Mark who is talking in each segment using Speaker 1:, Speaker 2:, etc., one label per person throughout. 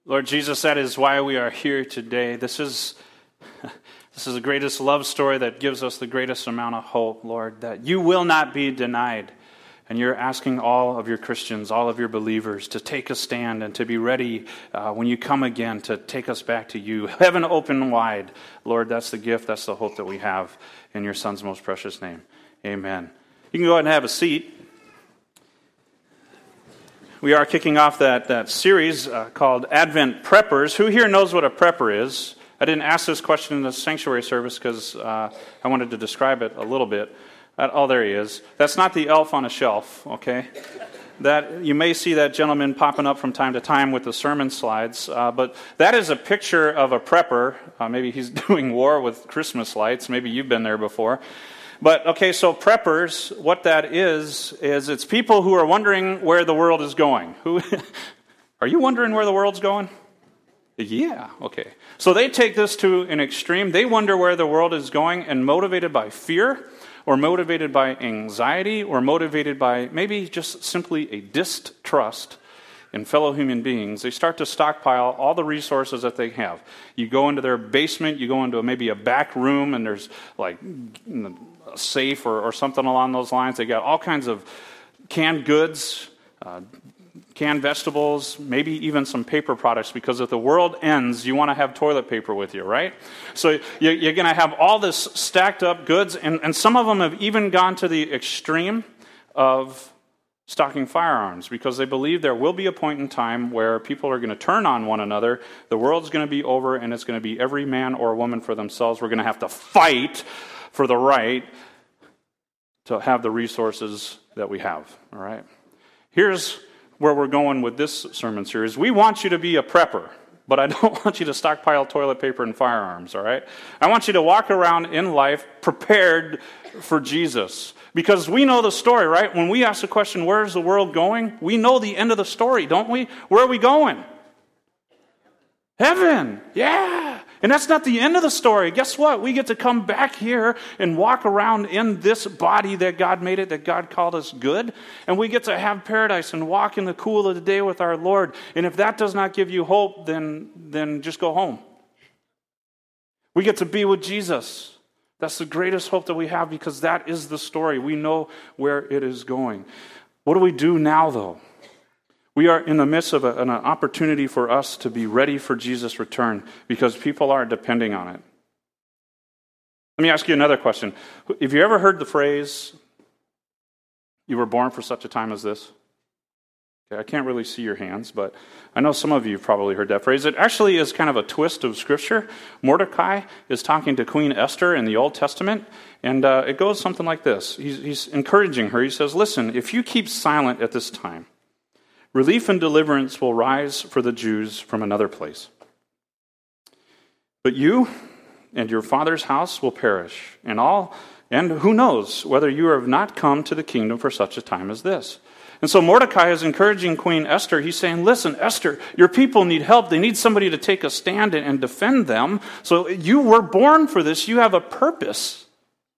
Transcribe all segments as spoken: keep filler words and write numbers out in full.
Speaker 1: Lord Jesus, that is why we are here today. This is this is the greatest love story that gives us the greatest amount of hope, Lord, that you will not be denied. And you're asking all of your Christians, all of your believers, to take a stand and to be ready uh, when you come again to take us back to you. Heaven open wide. Lord, that's the gift, that's the hope that we have in your Son's most precious name. Amen. You can go ahead and have a seat. We are kicking off that, that series uh, called Advent Preppers. Who here knows what a prepper is? I didn't ask this question in the sanctuary service because uh, I wanted to describe it a little bit. Uh, oh, there he is. That's not the elf on a shelf, okay? That you may see that gentleman popping up from time to time with the sermon slides, uh, but that is a picture of a prepper. Uh, maybe he's doing war with Christmas lights. Maybe you've been there before. But, okay, so preppers, what that is, is it's people who are wondering where the world is going. Who are you wondering where the world's going? Yeah, okay. So they take this to an extreme. They wonder where the world is going, and motivated by fear, or motivated by anxiety, or motivated by maybe just simply a distrust in fellow human beings, they start to stockpile all the resources that they have. You go into their basement, you go into maybe a back room, and there's like a safe or, or something along those lines. They got all kinds of canned goods, uh, canned vegetables, maybe even some paper products, because if the world ends, you want to have toilet paper with you, right? So you're, you're going to have all this stacked up goods, and, and some of them have even gone to the extreme of stocking firearms, because they believe there will be a point in time where people are going to turn on one another, the world's going to be over, and it's going to be every man or woman for themselves. We're going to have to fight for the right to have the resources that we have, all right? Here's where we're going with this sermon series. We want you to be a prepper, but I don't want you to stockpile toilet paper and firearms, all right? I want you to walk around in life prepared for Jesus. Because we know the story, right? When we ask the question, where's the world going? We know the end of the story, don't we? Where are we going? Heaven. Yeah. And that's not the end of the story. Guess what? We get to come back here and walk around in this body that God made it, that God called us good. And we get to have paradise and walk in the cool of the day with our Lord. And if that does not give you hope, then, then just go home. We get to be with Jesus. That's the greatest hope that we have, because that is the story. We know where it is going. What do we do now, though? We are in the midst of a, an opportunity for us to be ready for Jesus' return, because people are depending on it. Let me ask you another question. Have you ever heard the phrase, "You were born for such a time as this"? Okay, I can't really see your hands, but I know some of you have probably heard that phrase. It actually is kind of a twist of Scripture. Mordecai is talking to Queen Esther in the Old Testament, and uh, it goes something like this. He's, he's encouraging her. He says, "Listen, if you keep silent at this time, relief and deliverance will rise for the Jews from another place. But you and your father's house will perish, and all, and who knows whether you have not come to the kingdom for such a time as this." And so Mordecai is encouraging Queen Esther. He's saying, listen, Esther, your people need help. They need somebody to take a stand and, and defend them. So you were born for this. You have a purpose.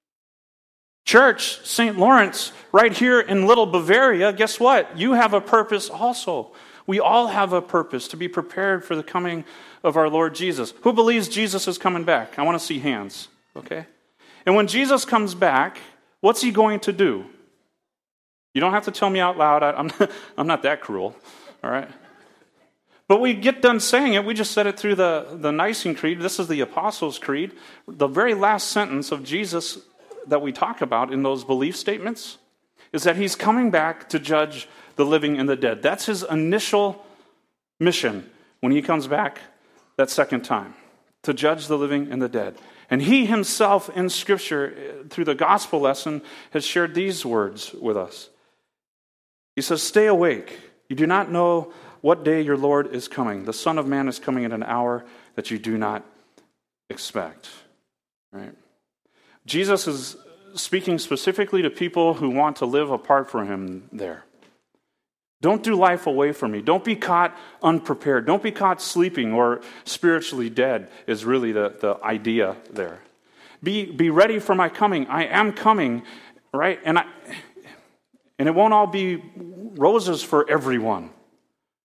Speaker 1: Church, Saint Lawrence, right here in Little Bavaria, guess what? You have a purpose also. We all have a purpose to be prepared for the coming of our Lord Jesus. Who believes Jesus is coming back? I want to see hands, okay? And when Jesus comes back, what's he going to do? You don't have to tell me out loud. I, I'm, not, I'm not that cruel, all right? But we get done saying it. We just said it through the, the Nicene Creed. This is the Apostles' Creed. The very last sentence of Jesus that we talk about in those belief statements is that he's coming back to judge the living and the dead. That's his initial mission when he comes back that second time, to judge the living and the dead. And he himself in Scripture, through the gospel lesson, has shared these words with us. He says, "Stay awake. You do not know what day your Lord is coming. The Son of Man is coming at an hour that you do not expect." Right? Jesus is speaking specifically to people who want to live apart from him there. Don't do life away from me. Don't be caught unprepared. Don't be caught sleeping or spiritually dead is really the, the idea there. Be, be ready for my coming. I am coming, right? And I, and it won't all be roses for everyone.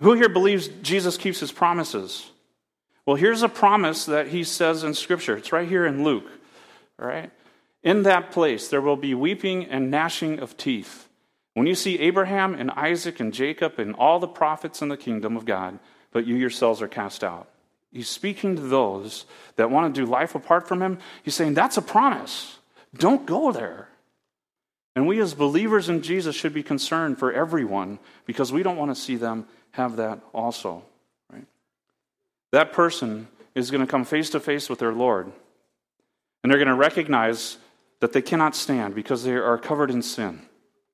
Speaker 1: Who here believes Jesus keeps his promises? Well, here's a promise that he says in Scripture. It's right here in Luke. All right? In that place there will be weeping and gnashing of teeth. When you see Abraham and Isaac and Jacob and all the prophets in the kingdom of God, but you yourselves are cast out. He's speaking to those that want to do life apart from him. He's saying, that's a promise. Don't go there. And we as believers in Jesus should be concerned for everyone because we don't want to see them have that also. Right? That person is going to come face to face with their Lord. And they're going to recognize that they cannot stand because they are covered in sin.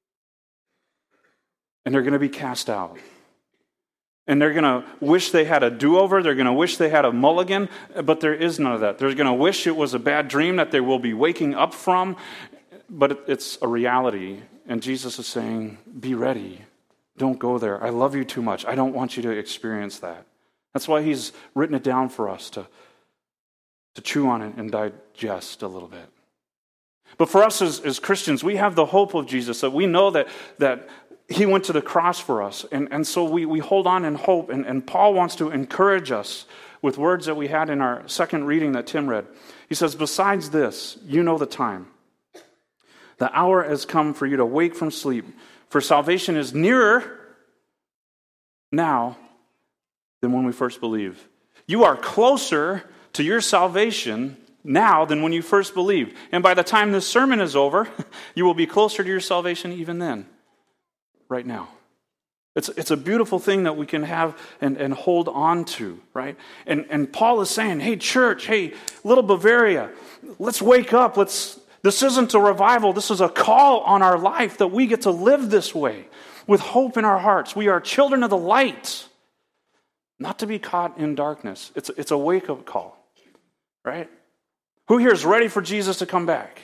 Speaker 1: And they're going to be cast out. And they're going to wish they had a do-over. They're going to wish they had a mulligan. But there is none of that. They're going to wish it was a bad dream that they will be waking up from. But it's a reality. And Jesus is saying, be ready. Don't go there. I love you too much. I don't want you to experience that. That's why he's written it down for us to, to chew on it and digest a little bit. But for us as, as Christians, we have the hope of Jesus, that we know that, that he went to the cross for us. And, and so we, we hold on in hope. And, and Paul wants to encourage us with words that we had in our second reading that Tim read. He says, besides this, you know the time. The hour has come for you to wake from sleep. For salvation is nearer now than when we first believed. You are closer to your salvation now than when you first believed. And by the time this sermon is over, you will be closer to your salvation even then. Right now. It's it's a beautiful thing that we can have and, and hold on to, right? And and Paul is saying, hey, church, hey, little Bavaria, let's wake up. Let's. This isn't a revival. This is a call on our life that we get to live this way with hope in our hearts. We are children of the light, not to be caught in darkness. It's, it's a wake-up call, right? Who here is ready for Jesus to come back?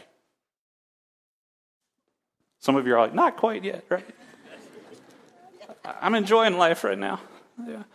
Speaker 1: Some of you are like, not quite yet, right? I'm enjoying life right now. Yeah.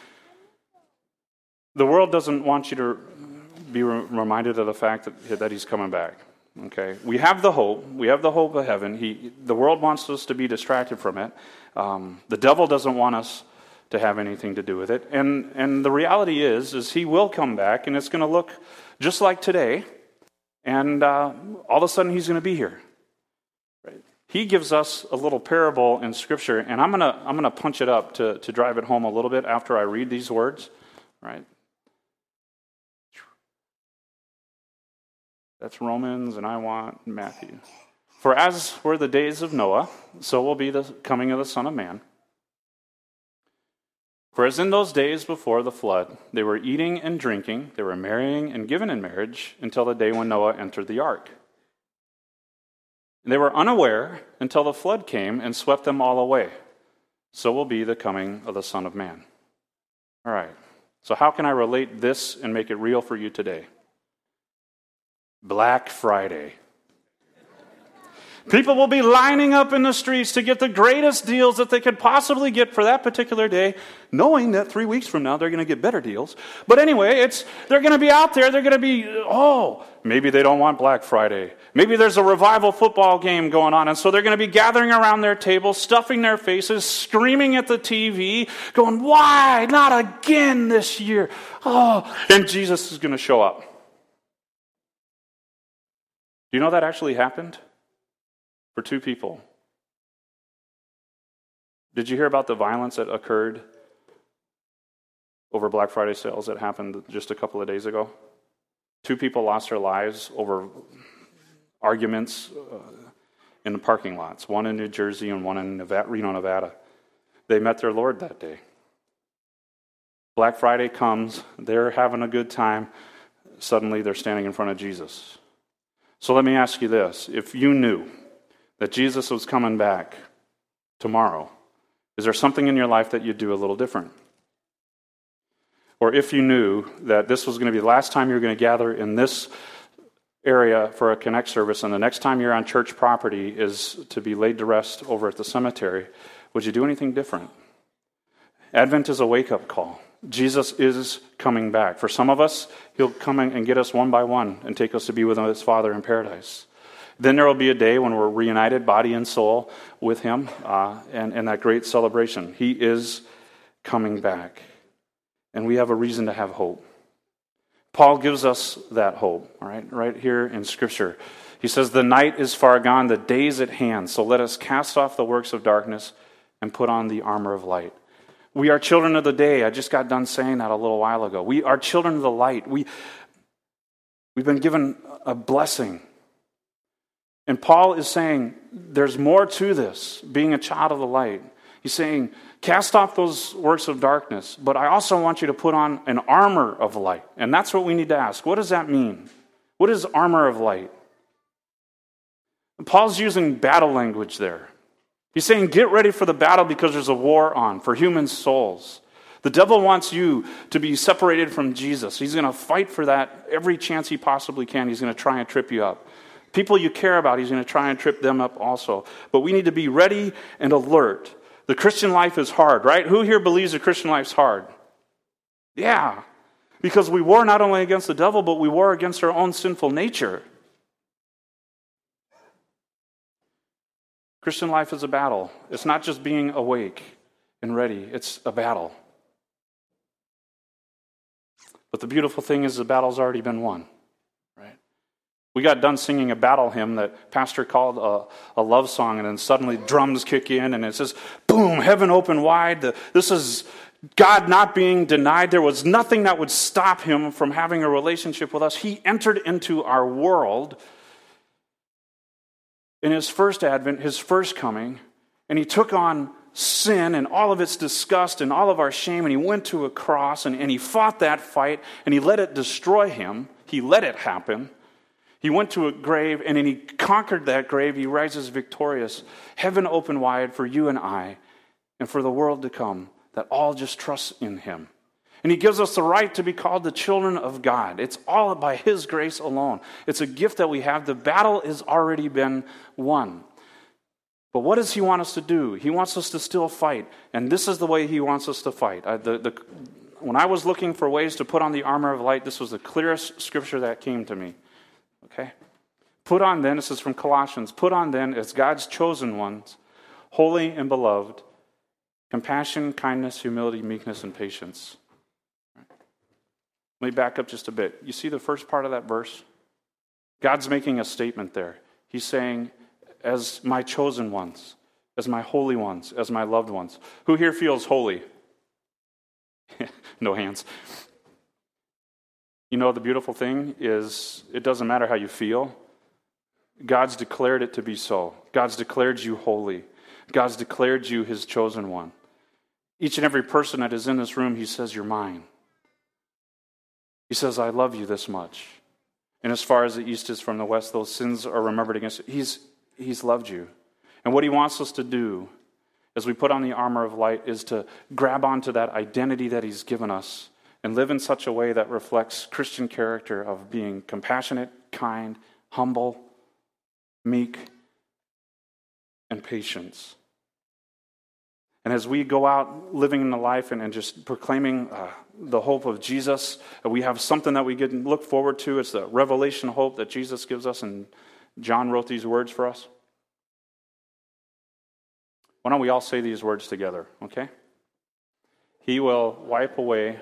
Speaker 1: The world doesn't want you to be reminded of the fact that, that he's coming back. Okay, we have the hope. We have the hope of heaven. He, the world wants us to be distracted from it. Um, the devil doesn't want us to have anything to do with it. And and the reality is, is he will come back, and it's going to look just like today. And uh, all of a sudden, he's going to be here. Right? He gives us a little parable in Scripture, and I'm gonna I'm gonna punch it up to to drive it home a little bit after I read these words. Right. That's Romans, and I want Matthew. For as were the days of Noah, so will be the coming of the Son of Man. For as in those days before the flood, they were eating and drinking, they were marrying and given in marriage until the day when Noah entered the ark. And they were unaware until the flood came and swept them all away. So will be the coming of the Son of Man. All right. So how can I relate this and make it real for you today? Black Friday. People will be lining up in the streets to get the greatest deals that they could possibly get for that particular day, knowing that three weeks from now they're going to get better deals. But anyway, it's they're going to be out there. They're going to be, oh, maybe they don't want Black Friday. Maybe there's a revival football game going on, and so they're going to be gathering around their table, stuffing their faces, screaming at the T V, going, why? Not again this year. Oh, and Jesus is going to show up. Do you know that actually happened for two people? Did you hear about the violence that occurred over Black Friday sales that happened just a couple of days ago? Two people lost their lives over arguments uh, in the parking lots, one in New Jersey and one in Nevada, Reno, Nevada. They met their Lord that day. Black Friday comes, they're having a good time, suddenly they're standing in front of Jesus. So let me ask you this. If you knew that Jesus was coming back tomorrow, is there something in your life that you'd do a little different? Or if you knew that this was going to be the last time you're going to gather in this area for a Connect service, and the next time you're on church property is to be laid to rest over at the cemetery, would you do anything different? Advent is a wake-up call. Jesus is coming back. For some of us, he'll come and get us one by one and take us to be with his Father in paradise. Then there will be a day when we're reunited, body and soul, with him, uh, and, and that great celebration. He is coming back. And we have a reason to have hope. Paul gives us that hope, all right, right here in Scripture. He says, the night is far gone, the day is at hand, so let us cast off the works of darkness and put on the armor of light. We are children of the day. I just got done saying that a little while ago. We are children of the light. We, we've been given a blessing. And Paul is saying there's more to this, being a child of the light. He's saying, cast off those works of darkness, but I also want you to put on an armor of light. And that's what we need to ask. What does that mean? What is armor of light? And Paul's using battle language there. He's saying, get ready for the battle because there's a war on for human souls. The devil wants you to be separated from Jesus. He's going to fight for that every chance he possibly can. He's going to try and trip you up. People you care about, he's going to try and trip them up also. But we need to be ready and alert. The Christian life is hard, right? Who here believes the Christian life's hard? Yeah. Because we war not only against the devil, but we war against our own sinful nature. Christian life is a battle. It's not just being awake and ready. It's a battle. But the beautiful thing is the battle's already been won. We got done singing a battle hymn that Pastor called a, a love song, and then suddenly drums kick in, and it says, boom, heaven open wide. The, this is God not being denied. There was nothing that would stop him from having a relationship with us. He entered into our world in his first advent, his first coming, and he took on sin and all of its disgust and all of our shame, and he went to a cross, and, and he fought that fight, and he let it destroy him. He let it happen. He went to a grave, and then he conquered that grave. He rises victorious. Heaven open wide for you and I, and for the world to come, that all just trust in him. And he gives us the right to be called the children of God. It's all by his grace alone. It's a gift that we have. The battle has already been won. But what does he want us to do? He wants us to still fight. And this is the way he wants us to fight. I, the, the, when I was looking for ways to put on the armor of light, this was the clearest scripture that came to me. Okay? Put on then, this is from Colossians, put on then as God's chosen ones, holy and beloved, compassion, kindness, humility, meekness, and patience. Right. Let me back up just a bit. You see the first part of that verse? God's making a statement there. He's saying, as my chosen ones, as my holy ones, as my loved ones. Who here feels holy? No hands. You know, the beautiful thing is it doesn't matter how you feel. God's declared it to be so. God's declared you holy. God's declared you his chosen one. Each and every person that is in this room, he says, you're mine. He says, I love you this much. And as far as the east is from the west, those sins are remembered against you. He's, he's loved you. And what he wants us to do as we put on the armor of light is to grab onto that identity that he's given us and live in such a way that reflects Christian character of being compassionate, kind, humble, meek, and patience. And as we go out living in the life and, and just proclaiming uh, the hope of Jesus, we have something that we can look forward to. It's the revelation hope that Jesus gives us, and John wrote these words for us. Why don't we all say these words together, okay? He will wipe away.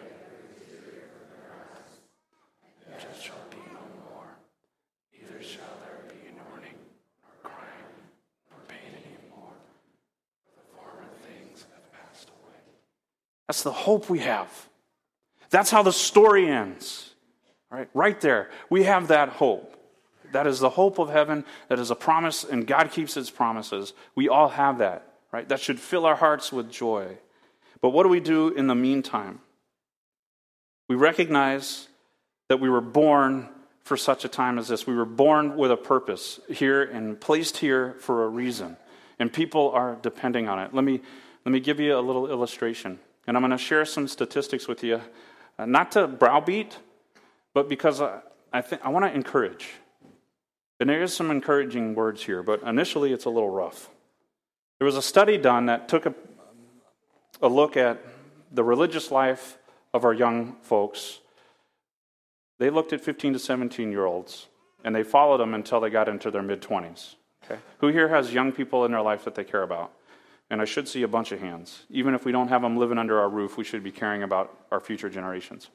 Speaker 1: There shall be no more. Neither shall there be mourning, nor crying, nor pain anymore. The former things have passed away. That's the hope we have. That's how the story ends. All right, right there, we have that hope. That is the hope of heaven. That is a promise, and God keeps his promises. We all have that. Right? That should fill our hearts with joy. But what do we do in the meantime? We recognize that we were born for such a time as this. We were born with a purpose here and placed here for a reason. And people are depending on it. Let me, let me give you a little illustration. And I'm going to share some statistics with you. Uh, not to browbeat, but because I, I, think, I want to encourage. And there is some encouraging words here, but initially it's a little rough. There was a study done that took a, a look at the religious life of our young folks. They looked at fifteen to seventeen-year-olds, and they followed them until they got into their mid-twenties. Okay? Who here has young people in their life that they care about? And I should see a bunch of hands. Even if we don't have them living under our roof, we should be caring about our future generations.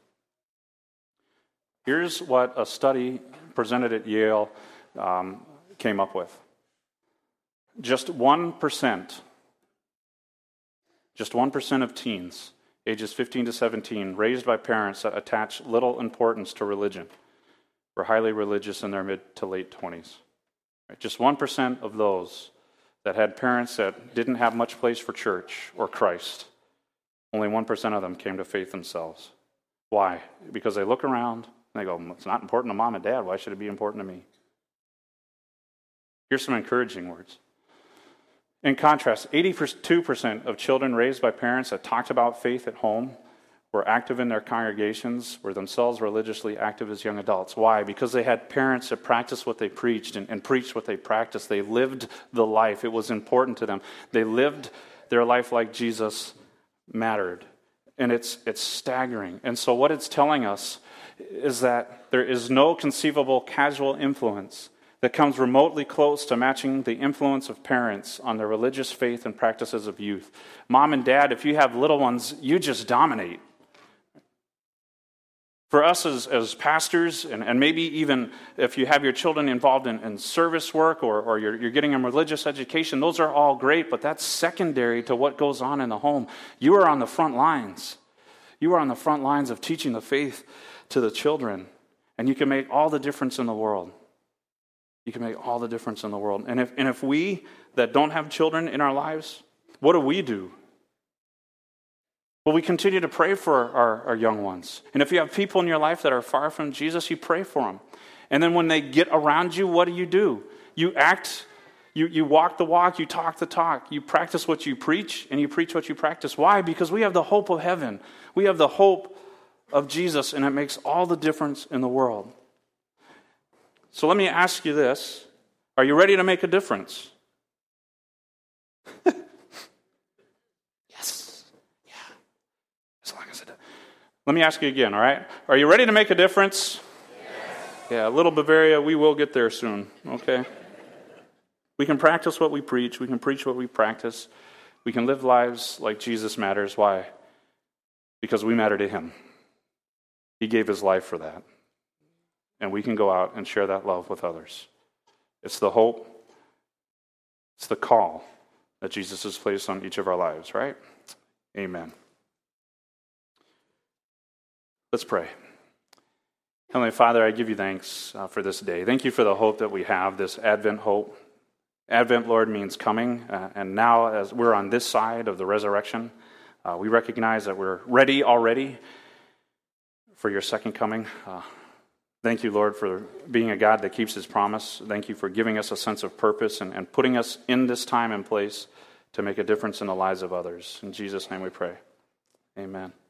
Speaker 1: Here's what a study presented at Yale um, came up with. Just one percent, just one percent of teens, ages fifteen to seventeen, raised by parents that attach little importance to religion, were highly religious in their mid to late twenties. Just one percent of those that had parents that didn't have much place for church or Christ, only one percent of them came to faith themselves. Why? Because they look around and they go, it's not important to mom and dad. Why should it be important to me? Here's some encouraging words. In contrast, eighty-two percent of children raised by parents that talked about faith at home were active in their congregations, were themselves religiously active as young adults. Why? Because they had parents that practiced what they preached and, and preached what they practiced. They lived the life. It was important to them. They lived their life like Jesus mattered. And it's it's staggering. And so what it's telling us is that there is no conceivable casual influence that comes remotely close to matching the influence of parents on the religious faith and practices of youth. Mom and dad, if you have little ones, you just dominate. For us as, as pastors, and, and maybe even if you have your children involved in, in service work or, or you're, you're getting them religious education, those are all great, but that's secondary to what goes on in the home. You are on the front lines. You are on the front lines of teaching the faith to the children, and you can make all the difference in the world. You can make all the difference in the world. And if, and if we that don't have children in our lives, what do we do? Well, we continue to pray for our, our young ones. And if you have people in your life that are far from Jesus, you pray for them. And then when they get around you, what do you do? You act, you, you walk the walk, you talk the talk. You practice what you preach, and you preach what you practice. Why? Because we have the hope of heaven. We have the hope of Jesus, and it makes all the difference in the world. So let me ask you this. Are you ready to make a difference? Yes. Yeah. As long as it does. Let me ask you again, all right? Are you ready to make a difference? Yes. Yeah, little Bavaria, we will get there soon, okay? We can practice what we preach. We can preach what we practice. We can live lives like Jesus matters. Why? Because we matter to him. He gave his life for that. And we can go out and share that love with others. It's the hope, it's the call that Jesus has placed on each of our lives, right? Amen. Let's pray. Heavenly Father, I give you thanks uh, for this day. Thank you for the hope that we have, this Advent hope. Advent, Lord, means coming. Uh, and now as we're on this side of the resurrection, uh, we recognize that we're ready already for your second coming. Uh, Thank you, Lord, for being a God that keeps his promise. Thank you for giving us a sense of purpose and, and putting us in this time and place to make a difference in the lives of others. In Jesus' name we pray. Amen.